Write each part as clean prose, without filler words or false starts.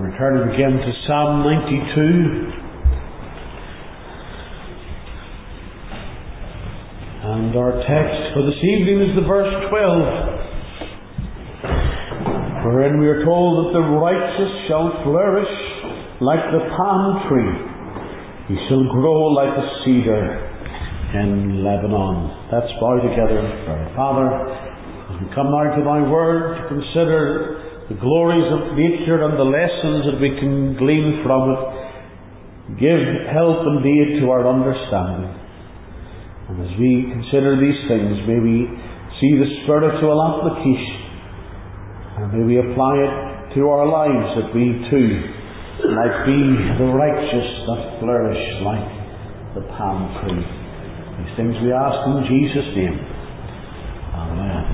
Returning again to Psalm 92. And our text for this evening is the verse 12, wherein we are told that the righteous shall flourish like the palm tree. He shall grow like a cedar in Lebanon. Let's bow together in prayer. Father, as we come now to thy word to consider the glories of nature and the lessons that we can glean from it, give help and aid to our understanding. And as we consider these things, may we see the spiritual application, and may we apply it to our lives, that we too might be the righteous that flourish like the palm tree. These things we ask in Jesus' name. Amen.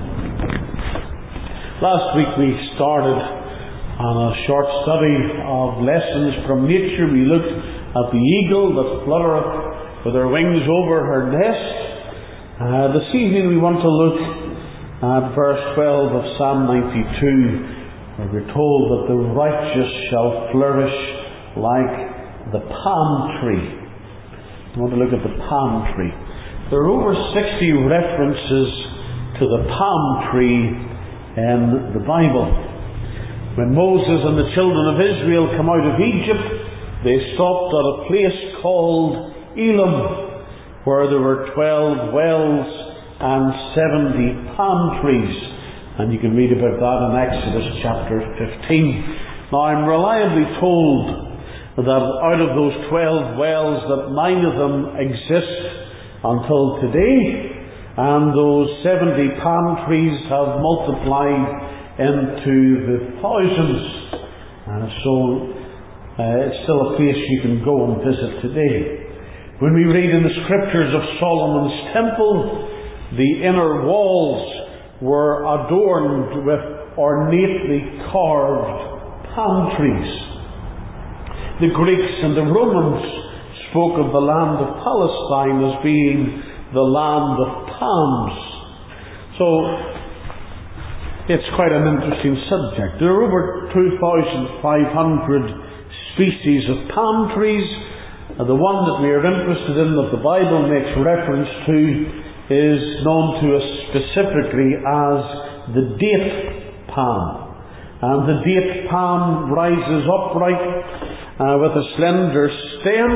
Last week we started on a short study of lessons from nature. We looked at the eagle that fluttereth with her wings over her nest. This evening we want to look at verse 12 of Psalm 92, where we're told that the righteous shall flourish like the palm tree. We want to look at the palm tree. There are over 60 references to the palm tree in the Bible. When Moses and the children of Israel come out of Egypt, they stopped at a place called Elim, where there were 12 wells and 70 palm trees. And you can read about that in Exodus chapter 15. Now I'm reliably told that out of those 12 wells, that 9 of them exist until today, and those 70 palm trees have multiplied into the thousands. And so it's still a place you can go and visit today. When we read in the scriptures of Solomon's temple, the inner walls were adorned with ornately carved palm trees. The Greeks and the Romans spoke of the land of Palestine as being the land of palms. So it's quite an interesting subject. There are over 2,500 species of palm trees. The one that we are interested in, that the Bible makes reference to, is known to us specifically as the date palm. And the date palm rises upright with a slender stem,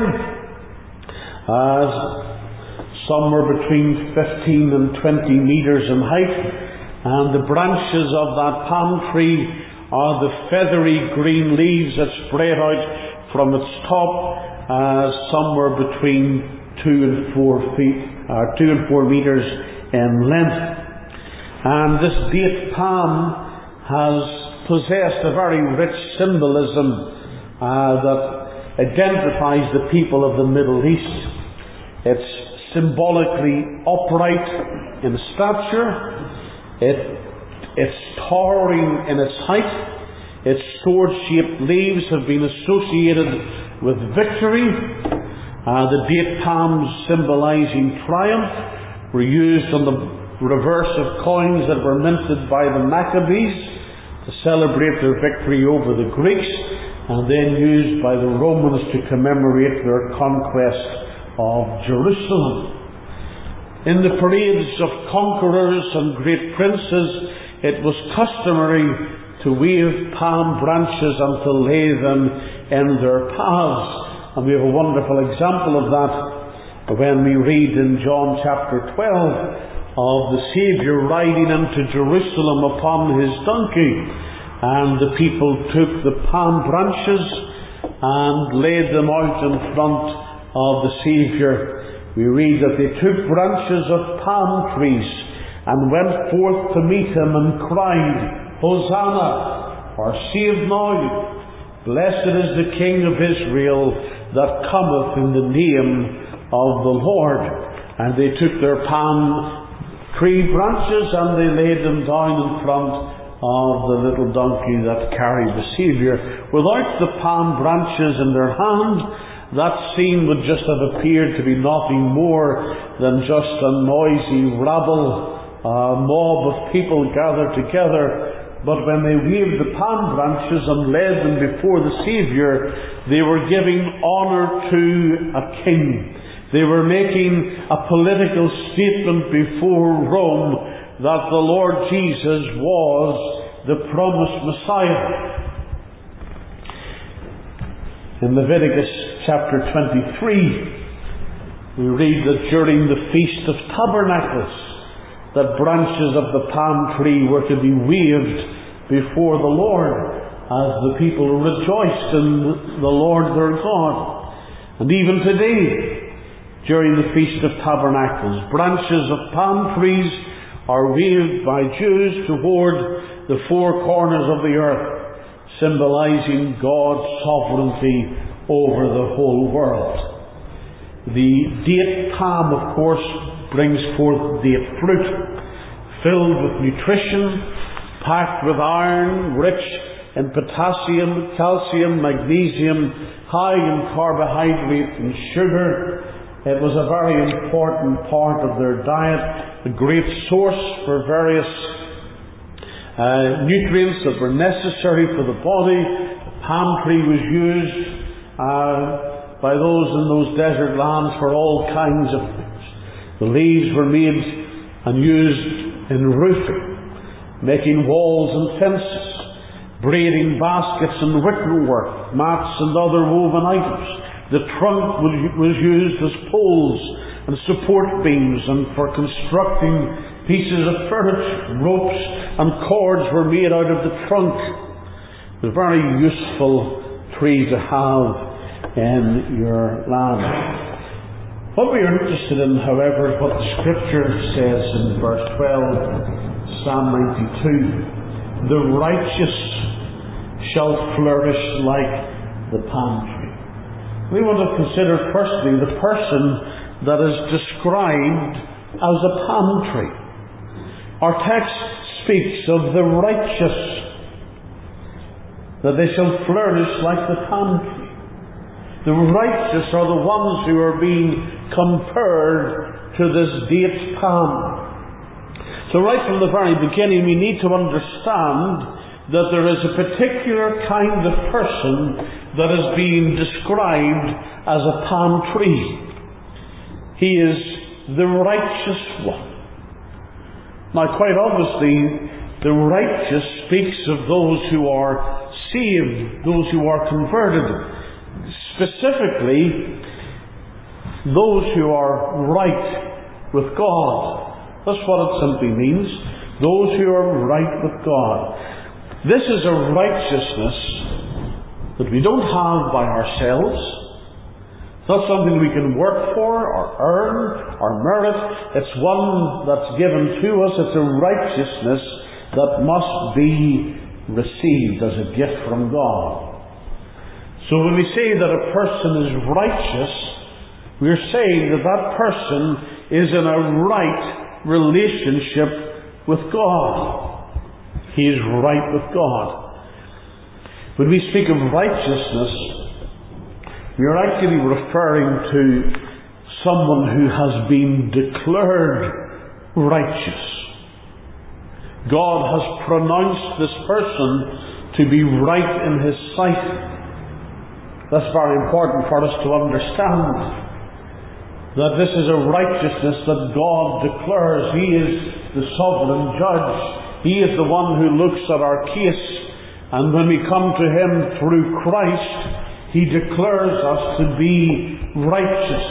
somewhere between 15 and 20 metres in height, and the branches of that palm tree are the feathery green leaves that spread out from its top, somewhere between 2 and 4 metres in length. And this date palm has possessed a very rich symbolism that identifies the people of the Middle East. It's symbolically upright in stature. It's towering in its height. Its sword-shaped leaves have been associated with victory. The date palms, symbolizing triumph, were used on the reverse of coins that were minted by the Maccabees to celebrate their victory over the Greeks, and then used by the Romans to commemorate their conquest of Jerusalem. In the parades of conquerors and great princes, it was customary to wave palm branches and to lay them in their paths. And we have a wonderful example of that when we read in John chapter 12 of the Saviour riding into Jerusalem upon his donkey, and the people took the palm branches and laid them out in front of the Saviour. We read that they took branches of palm trees and went forth to meet him and cried, Hosanna, or save now, blessed is the King of Israel that cometh in the name of the Lord. And they took their palm tree branches and they laid them down in front of the little donkey that carried the Saviour. Without the palm branches in their hand, that scene would just have appeared to be nothing more than just a noisy rabble, a mob of people gathered together But when they waved the palm branches and led them before the Saviour, they were giving honour to a king. They were making a political statement before Rome that the Lord Jesus was the promised Messiah. In Leviticus chapter 23, we read that during the Feast of Tabernacles, that branches of the palm tree were to be waved before the Lord as the people rejoiced in the Lord their God. And even today, during the Feast of Tabernacles, branches of palm trees are waved by Jews toward the four corners of the earth, symbolizing God's sovereignty over the whole world. The date palm, of course, brings forth date fruit, filled with nutrition, packed with iron, rich in potassium, calcium, magnesium, high in carbohydrate and sugar. It was a very important part of their diet, a great source for various nutrients that were necessary for the body. The palm tree was used by those in those desert lands for all kinds of things. The leaves were made and used in roofing, making walls and fences, braiding baskets and wickerwork, mats and other woven items. The trunk was used as poles and support beams, and for constructing pieces of furniture. Ropes and cords were made out of the trunk. It was a very useful tree to have in your land. What we are interested in, however, is what the Scripture says in verse 12, Psalm 92. The righteous shall flourish like the palm tree. We want to consider firstly the person that is described as a palm tree. Our text speaks of the righteous, that they shall flourish like the palm tree. The righteous are the ones who are being compared to this date palm. So right from the very beginning we need to understand that there is a particular kind of person that is being described as a palm tree. He is the righteous one. Now quite obviously the righteous speaks of those who are saved, those who are converted. Specifically, those who are right with God. That's what it simply means. Those who are right with God. This is a righteousness that we don't have by ourselves. It's not something we can work for or earn or merit. It's one that's given to us. It's a righteousness that must be received as a gift from God. So when we say that a person is righteous, we are saying that that person is in a right relationship with God. He is right with God. When we speak of righteousness, we are actually referring to someone who has been declared righteous. God has pronounced this person to be right in His sight. That's very important for us to understand, that this is a righteousness that God declares. He is the sovereign judge. He is the one who looks at our case, and when we come to Him through Christ, He declares us to be righteous.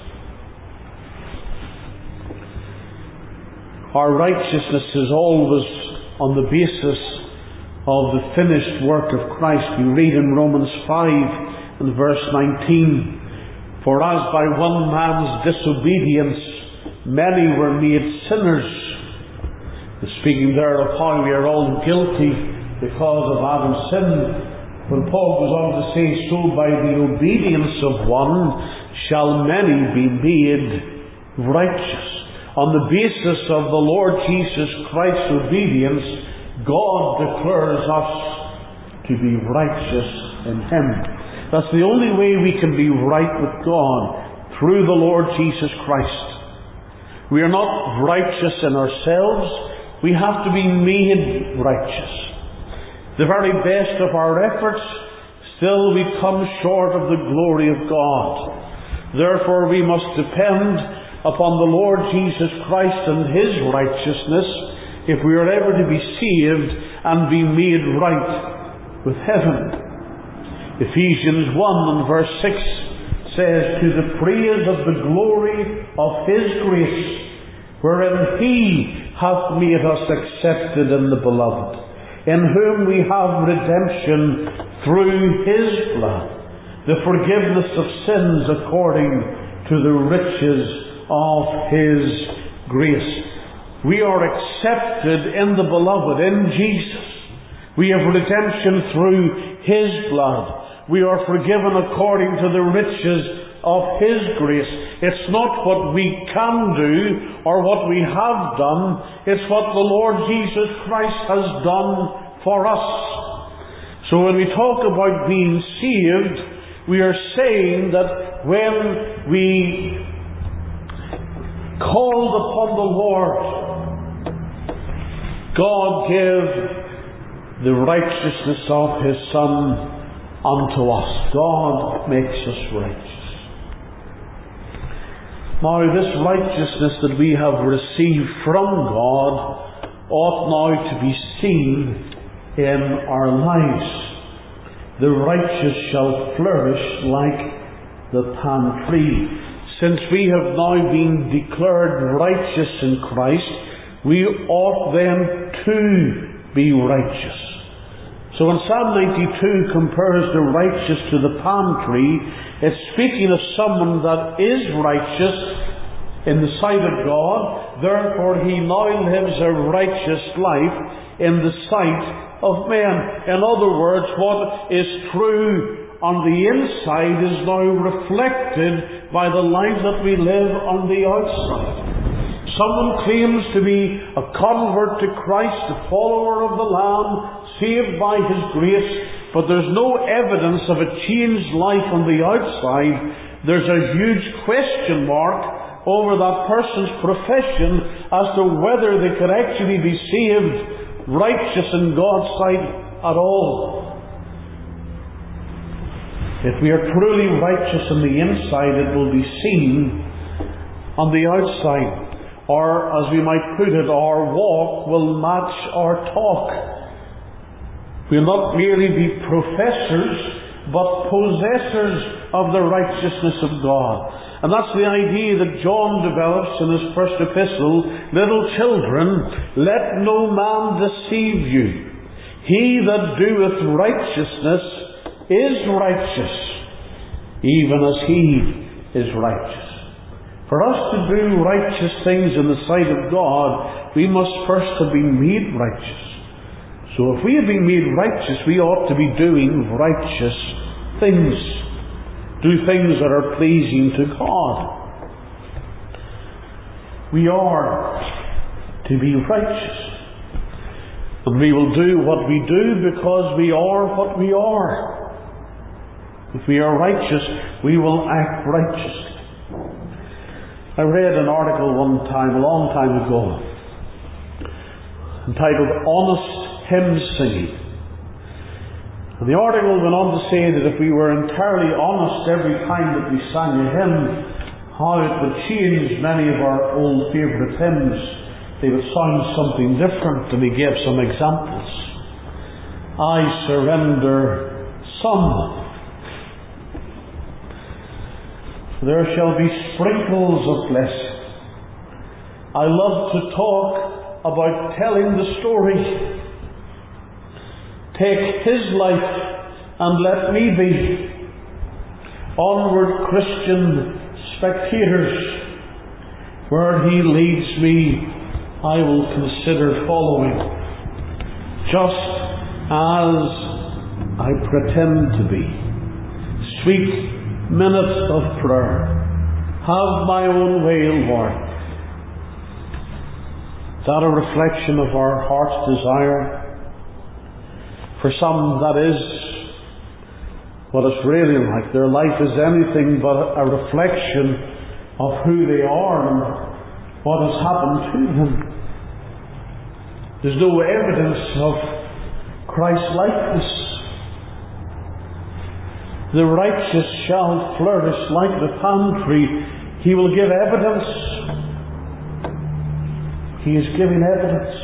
Our righteousness is always on the basis of the finished work of Christ. We read in Romans 5 in verse 19, for as by one man's disobedience many were made sinners. Speaking there of how we are all guilty because of Adam's sin, when Paul goes on to say, so by the obedience of one shall many be made righteous. On the basis of the Lord Jesus Christ's obedience, God declares us to be righteous in Him. That's the only way we can be right with God, through the Lord Jesus Christ. We are not righteous in ourselves. We have to be made righteous. the very best of our efforts, still we come short of the glory of God. Therefore we must depend upon the Lord Jesus Christ and His righteousness if we are ever to be saved and be made right with heaven. Ephesians 1 and verse 6 says, "To the praise of the glory of His grace, wherein He hath made us accepted in the Beloved, in whom we have redemption through His blood, the forgiveness of sins according to the riches of His grace." We are accepted in the Beloved, in Jesus. We have redemption through His blood. We are forgiven according to the riches of His grace. It's not what we can do or what we have done. It's what the Lord Jesus Christ has done for us. So when we talk about being saved, we are saying that when we called upon the Lord, God gave the righteousness of His Son unto us. God makes us righteous. Now, this righteousness that we have received from God ought now to be seen in our lives. The righteous shall flourish like the palm tree. Since we have now been declared righteous in Christ, we ought then to be righteous. So when Psalm 92 compares the righteous to the palm tree, it's speaking of someone that is righteous in the sight of God. Therefore he now lives a righteous life in the sight of men. In other words, what is true on the inside is now reflected by the life that we live on the outside. Someone claims to be a convert to Christ, a follower of the Lamb, saved by His grace, but there's no evidence of a changed life on the outside. There's a huge question mark over that person's profession as to whether they could actually be saved righteous in God's sight at all. If we are truly righteous on the inside, it will be seen on the outside. Or, as we might put it, our walk will match our talk. We'll not merely be professors, but possessors of the righteousness of God. And that's the idea that John develops in his first epistle. Little children, let no man deceive you. He that doeth righteousness is righteous, even as He is righteous. For us to do righteous things in the sight of God, we must first have been made righteous. So if we have been made righteous, we ought to be doing righteous things. Do things that are pleasing to God. We are to be righteous. And we will do what we do because we are what we are. If we are righteous, we will act righteously. I read an article one time, a long time ago, entitled Honest Hymn Singing. And the article went on to say that if we were entirely honest every time that we sang a hymn, how it would change many of our old favourite hymns. They would sound something different, and he gave some examples. I surrender some. There shall be sprinkles of blessing. I love to talk about telling the story. Take His life and let me be. Onward, Christian spectators. Where He leads me, I will consider following, just as I pretend to be. Sweet minutes of prayer. Have my own way, Lord. Is that a reflection of our heart's desire? For some, that is what it's really like. Their life is anything but a reflection of who they are and what has happened to them. There's no evidence of Christ-likeness. The righteous shall flourish like the palm tree. He will give evidence. He is giving evidence.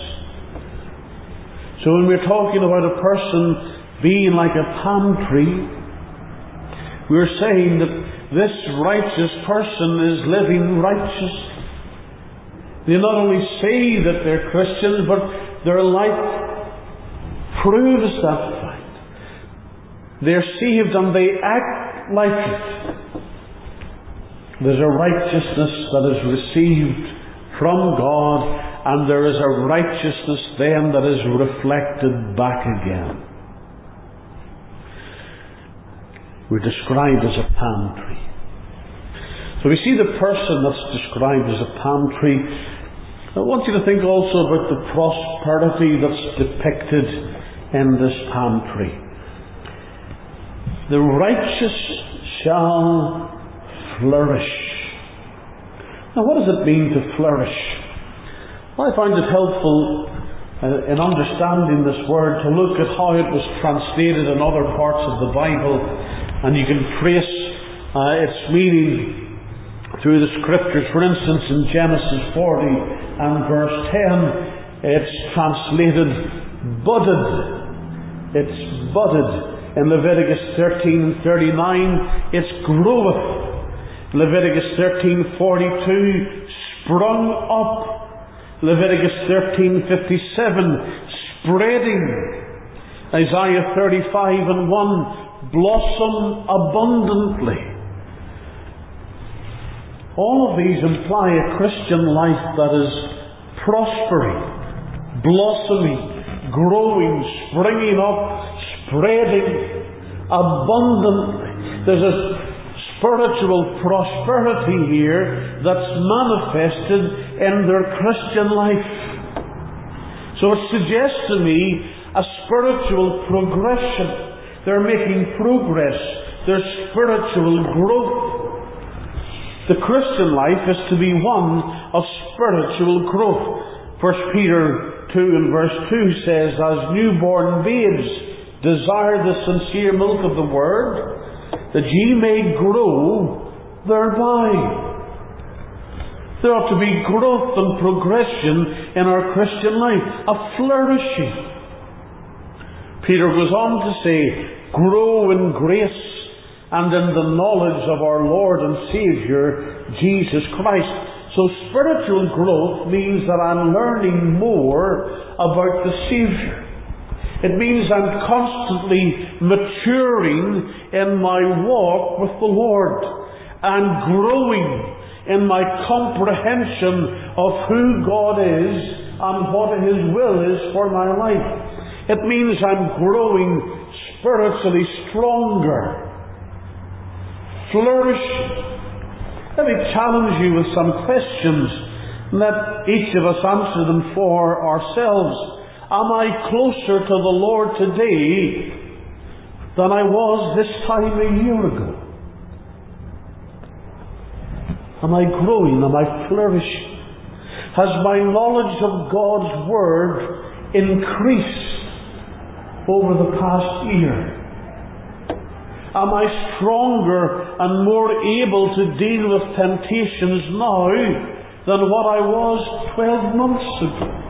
So when we're talking about a person being like a palm tree, we're saying that this righteous person is living righteous. They not only say that they're Christians, but their life proves that fact. They're saved and they act like it. There's a righteousness that is received from God, and there is a righteousness then that is reflected back again. We're described as a palm tree. So we see the person that's described as a palm tree. I want you to think also about the prosperity that's depicted in this palm tree. The righteous shall flourish. Now, what does it mean to flourish? Well, I find it helpful in understanding this word to look at how it was translated in other parts of the Bible, and you can trace its meaning through the Scriptures. For instance, in Genesis 40 and verse 10, it's translated budded. It's budded. In Leviticus 13:39, it's groweth. Leviticus 13:42, sprung up. Leviticus 13:57, spreading. Isaiah 35:1, blossom abundantly. All of these imply a Christian life that is prospering, blossoming, growing, springing up, spreading abundantly. There's a spiritual prosperity here that's manifested in their Christian life. So it suggests to me a spiritual progression. They're making progress. There's spiritual growth. The Christian life is to be one of spiritual growth. 1 Peter 2 and verse 2 says, as newborn babes, desire the sincere milk of the Word, that ye may grow thereby. There ought to be growth and progression in our Christian life, a flourishing. Peter goes on to say, grow in grace and in the knowledge of our Lord and Saviour, Jesus Christ. So spiritual growth means that I'm learning more about the Saviour. It means I'm constantly maturing in my walk with the Lord and growing in my comprehension of who God is and what His will is for my life. It means I'm growing spiritually stronger, flourishing. Let me challenge you with some questions. Let each of us answer them for ourselves. Am I closer to the Lord today than I was this time a year ago? Am I growing? Am I flourishing? Has my knowledge of God's Word increased over the past year? Am I stronger and more able to deal with temptations now than what I was 12 months ago?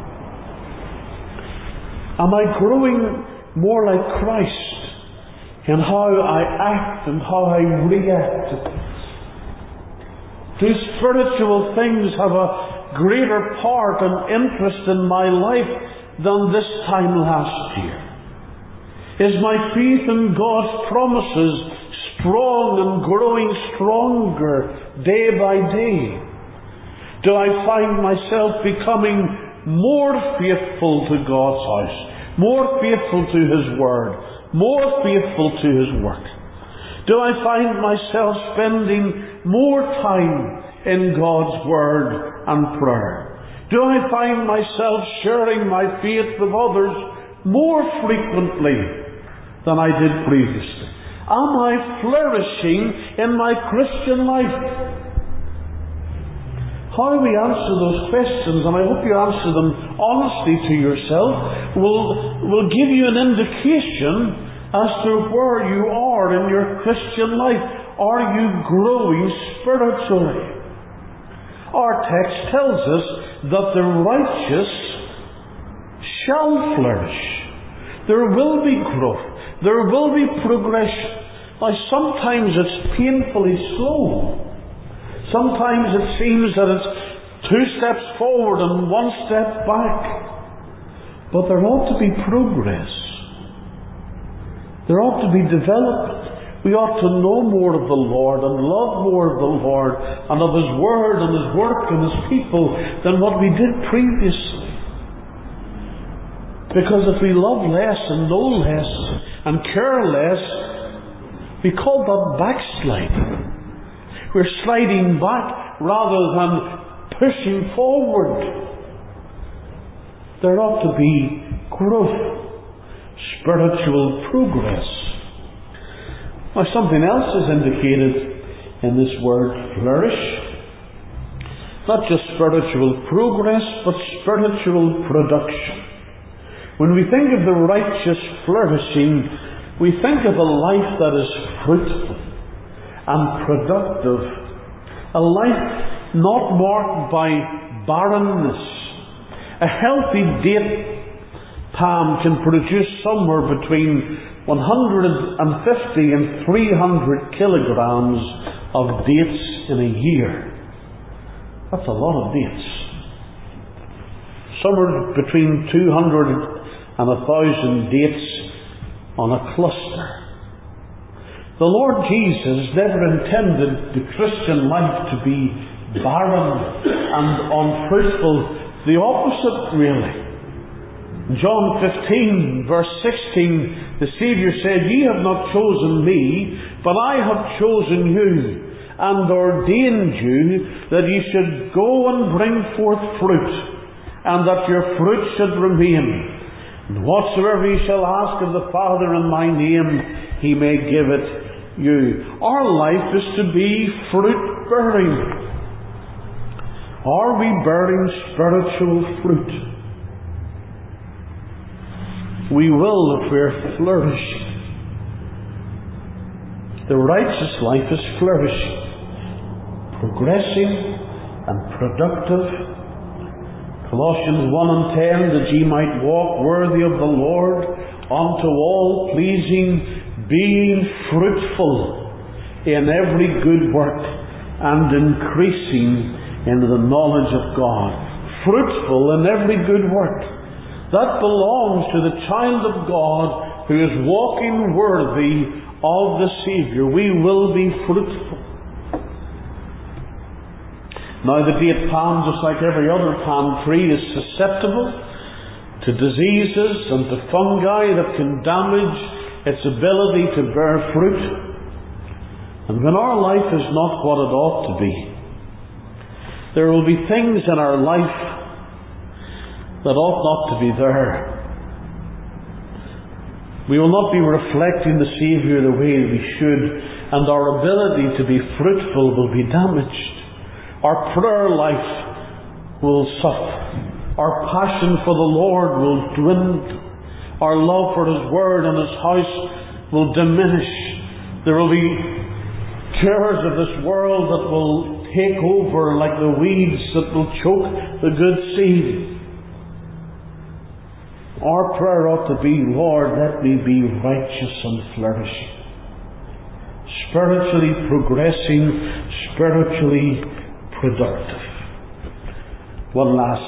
Am I growing more like Christ in how I act and how I react to things? Do spiritual things have a greater part and interest in my life than this time last year? Is my faith in God's promises strong and growing stronger day by day? Do I find myself becoming more faithful to God's house, more faithful to His Word, more faithful to His work? Do I find myself spending more time in God's Word and prayer? Do I find myself sharing my faith with others more frequently than I did previously? Am I flourishing in my Christian life? How we answer those questions, and I hope you answer them honestly to yourself, will give you an indication as to where you are in your Christian life. Are you growing spiritually? Our text tells us that the righteous shall flourish. There will be growth. There will be progression. Now, sometimes it's painfully slow. Sometimes it seems that it's 2 steps forward and 1 step back. But there ought to be progress. There ought to be development. We ought to know more of the Lord and love more of the Lord and of His Word and His work and His people than what we did previously. Because if we love less and know less and care less, we call that backsliding. We're sliding back rather than pushing forward. There ought to be growth, spiritual progress. Now, something else is indicated in this word flourish. Not just spiritual progress, but spiritual production. When we think of the righteous flourishing, we think of a life that is fruitful and productive. A life not marked by barrenness. A healthy date palm can produce somewhere between 150 and 300 kilograms of dates in a year. That's a lot of dates. Somewhere between 200 and 1,000 dates on a cluster. The Lord Jesus never intended the Christian life to be barren and unfruitful. The opposite, really. In John 15, verse 16, the Saviour said, "Ye have not chosen me, but I have chosen you, and ordained you that ye should go and bring forth fruit, and that your fruit should remain. And whatsoever ye shall ask of the Father in my name, He may give it you." Our life is to be fruit-bearing. Are we bearing spiritual fruit? We will if we're flourishing. The righteous life is flourishing, progressing and productive. Colossians 1 and 10, that ye might walk worthy of the Lord, unto all pleasing, being fruitful in every good work, and increasing in the knowledge of God. Fruitful in every good work. That belongs to the child of God who is walking worthy of the Saviour. We will be fruitful. Now, the date palm, just like every other palm tree, is susceptible to diseases and to fungi that can damage its ability to bear fruit. And when our life is not what it ought to be, there will be things in our life that ought not to be there. We will not be reflecting the Saviour the way we should, and our ability to be fruitful will be damaged. Our prayer life will suffer. Our passion for the Lord will dwindle. Our love for His Word and His house will diminish. There will be cares of this world that will take over like the weeds that will choke the good seed. Our prayer ought to be, "Lord, let me be righteous and flourishing, spiritually progressing, spiritually productive." One last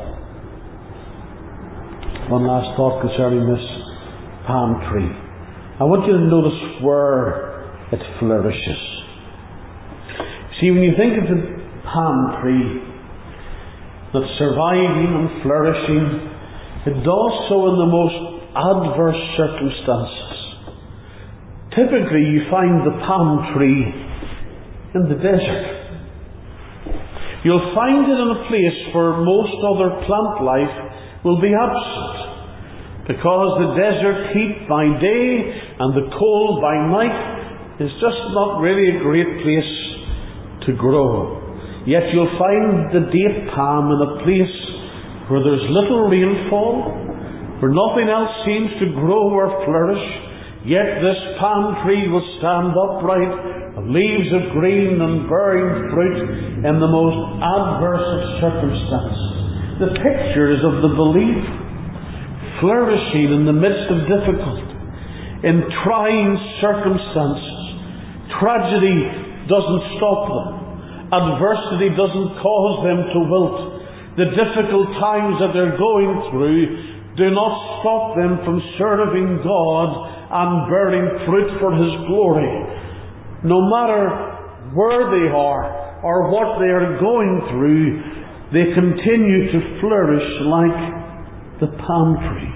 thought concerning this palm tree. I want you to notice where it flourishes. See, when you think of the palm tree that's surviving and flourishing, it does so in the most adverse circumstances. Typically, you find the palm tree in the desert. You'll find it in a place where most other plant life will be absent, because the desert heat by day and the cold by night is just not really a great place to grow. Yet you'll find the date palm in a place where there's little rainfall, where nothing else seems to grow or flourish. Yet this palm tree will stand upright, leaves of green and bearing fruit in the most adverse of circumstances. The picture is of the believer flourishing in the midst of difficulty, in trying circumstances. Tragedy doesn't stop them. Adversity doesn't cause them to wilt. The difficult times that they're going through do not stop them from serving God and bearing fruit for His glory. No matter where they are or what they are going through, they continue to flourish like the palm tree.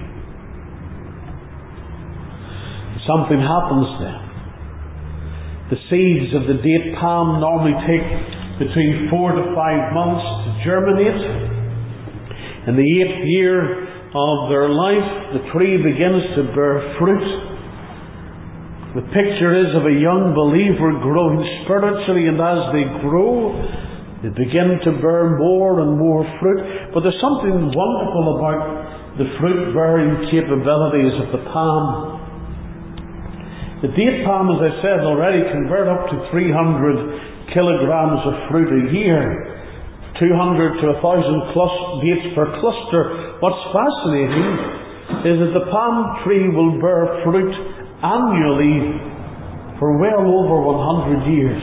Something happens then. The seeds of the date palm normally take between 4 to 5 months to germinate. In the 8th year of their life, the tree begins to bear fruit. The picture is of a young believer growing spiritually, and as they grow, they begin to bear more and more fruit. But there's something wonderful about the fruit-bearing capabilities of the palm. The date palm, as I said already, can bear up to 300 kilograms of fruit a year, 200 to 1,000 dates per cluster. What's fascinating is that the palm tree will bear fruit annually for well over 100 years.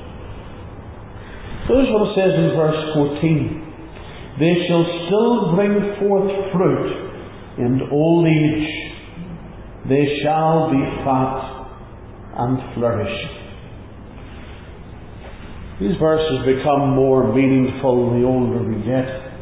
Notice what it says in verse 14. They shall still bring forth fruit in old age. They shall be fat and flourish. These verses become more meaningful the older we get.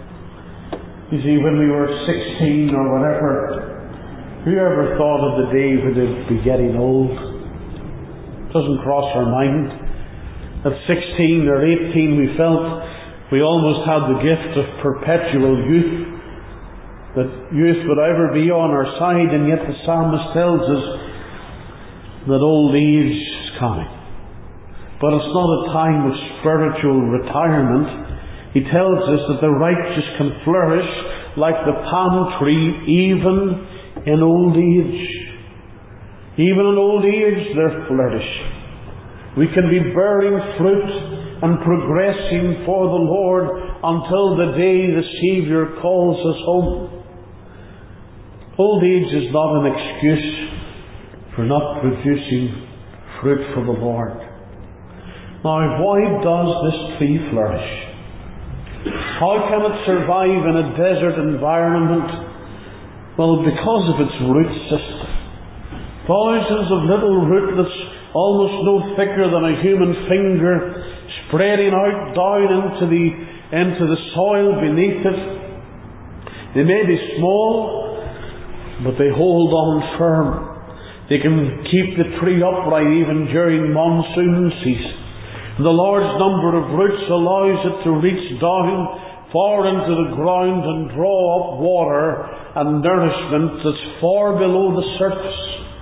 You see, when we were 16 or whatever, who ever thought of the day when we'd be getting old? It doesn't cross our mind. At 16 or 18 we felt we almost had the gift of perpetual youth, that youth would ever be on our side, and yet the psalmist tells us that old age is coming. But it's not a time of spiritual retirement. He tells us that the righteous can flourish like the palm tree even in old age. Even in old age they're flourishing. We can be bearing fruit and progressing for the Lord until the day the Saviour calls us home. Old age is not an excuse for not producing fruit for the Lord. Now, why does this tree flourish? How can it survive in a desert environment? Well, because of its root system. Thousands of little rootlets, almost no thicker than a human finger, spreading out down into the soil beneath it. They may be small, but they hold on firm. They can keep the tree upright even during monsoon season. The large number of roots allows it to reach down far into the ground and draw up water and nourishment that's far below the surface,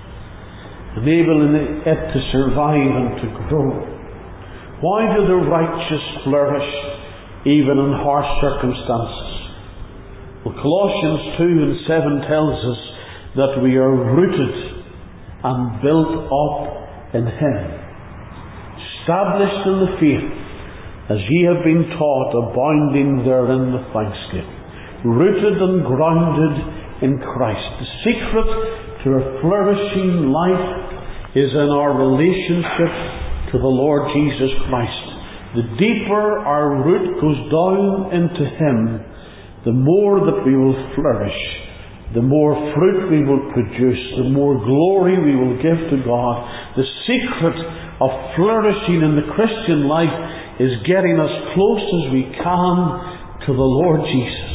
enabling it to survive and to grow. Why do the righteous flourish even in harsh circumstances? Well, Colossians 2 and 7 tells us that we are rooted and built up in Him, established in the faith, as ye have been taught, abounding therein with thanksgiving. Rooted and grounded in Christ. The secret to a flourishing life is in our relationship to the Lord Jesus Christ. The deeper our root goes down into Him, the more that we will flourish, the more fruit we will produce, the more glory we will give to God. The secret of flourishing in the Christian life is getting as close as we can to the Lord Jesus.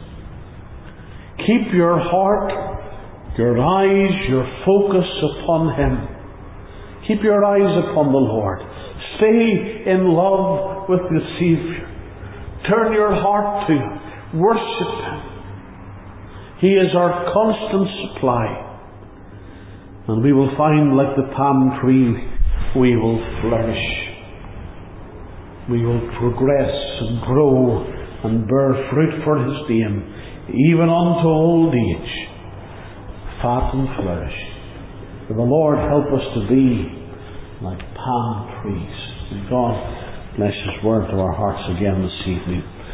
Keep your heart, your eyes, your focus upon Him. Keep your eyes upon the Lord. Stay in love with the Saviour. Turn your heart to Him. Worship Him. He is our constant supply. And we will find, like the palm tree, we will flourish. we will progress and grow and bear fruit for His name, even unto old age, fat and flourishing. May the Lord help us to be like palm trees. May God bless His word to our hearts again this evening.